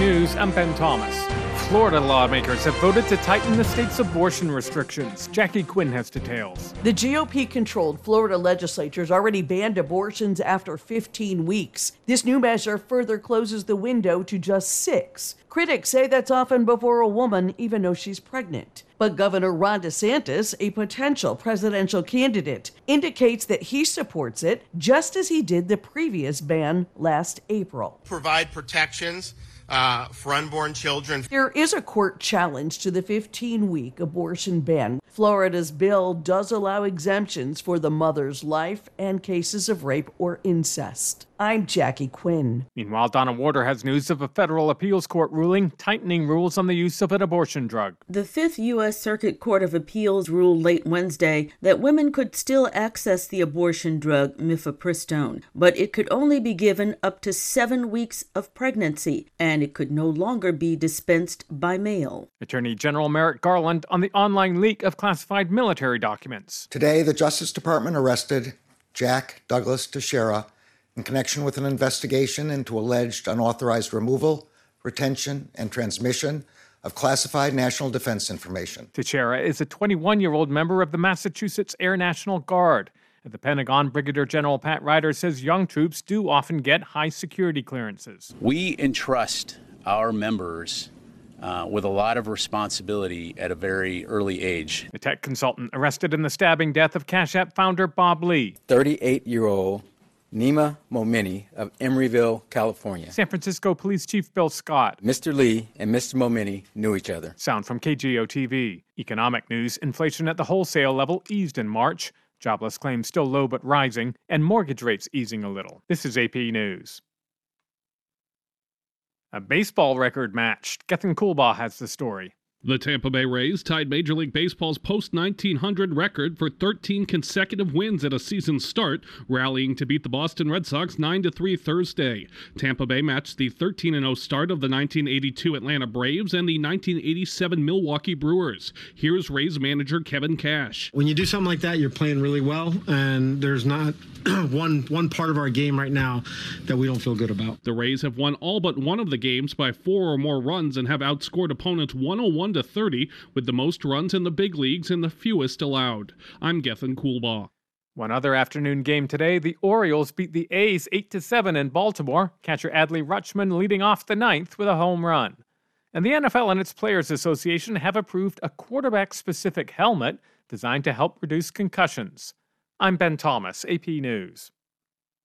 News, I'm Ben Thomas. Florida lawmakers have voted to tighten the state's abortion restrictions. Jackie Quinn has details. The GOP-controlled Florida legislature has already banned abortions after 15 weeks. This new measure further closes the window to just 6. Critics say that's often before a woman even knows she's pregnant. But Governor Ron DeSantis, a potential presidential candidate, indicates that he supports it just as he did the previous ban last April. Provide protections for unborn children. There is a court challenge to the 15-week abortion ban. Florida's bill does allow exemptions for the mother's life and cases of rape or incest. I'm Jackie Quinn. Meanwhile, Donna Warder has news of a federal appeals court ruling tightening rules on the use of an abortion drug. The Fifth U.S. Circuit Court of Appeals ruled late Wednesday that women could still access the abortion drug mifepristone, but it could only be given up to 7 weeks of pregnancy, and it could no longer be dispensed by mail. Attorney General Merrick Garland on the online leak of classified military documents. Today, the Justice Department arrested Jack Douglas Teixeira in connection with an investigation into alleged unauthorized removal, retention, and transmission of classified national defense information. Teixeira is a 21-year-old member of the Massachusetts Air National Guard. At the Pentagon, Brigadier General Pat Ryder says young troops do often get high security clearances. We entrust our members with a lot of responsibility at a very early age. The tech consultant arrested in the stabbing death of Cash App founder Bob Lee. 38-year-old Nima Momeni of Emeryville, California. San Francisco Police Chief Bill Scott. Mr. Lee and Mr. Momeni knew each other. Sound from KGO-TV. Economic news, inflation at the wholesale level eased in March. Jobless claims still low but rising, and mortgage rates easing a little. This is AP News. A baseball record matched. Gethin Coolbaugh has the story. The Tampa Bay Rays tied Major League Baseball's post-1900 record for 13 consecutive wins at a season start, rallying to beat the Boston Red Sox 9-3 Thursday. Tampa Bay matched the 13-0 start of the 1982 Atlanta Braves and the 1987 Milwaukee Brewers. Here's Rays manager Kevin Cash. When you do something like that, you're playing really well, and there's not one part of our game right now that we don't feel good about. The Rays have won all but one of the games by 4 or more runs and have outscored opponents 101-30, with the most runs in the big leagues and the fewest allowed. I'm Gethin Coolbaugh. One other afternoon game today, the Orioles beat the A's 8-7 in Baltimore. Catcher Adley Rutschman leading off the ninth with a home run. And the NFL and its Players Association have approved a quarterback-specific helmet designed to help reduce concussions. I'm Ben Thomas, AP News.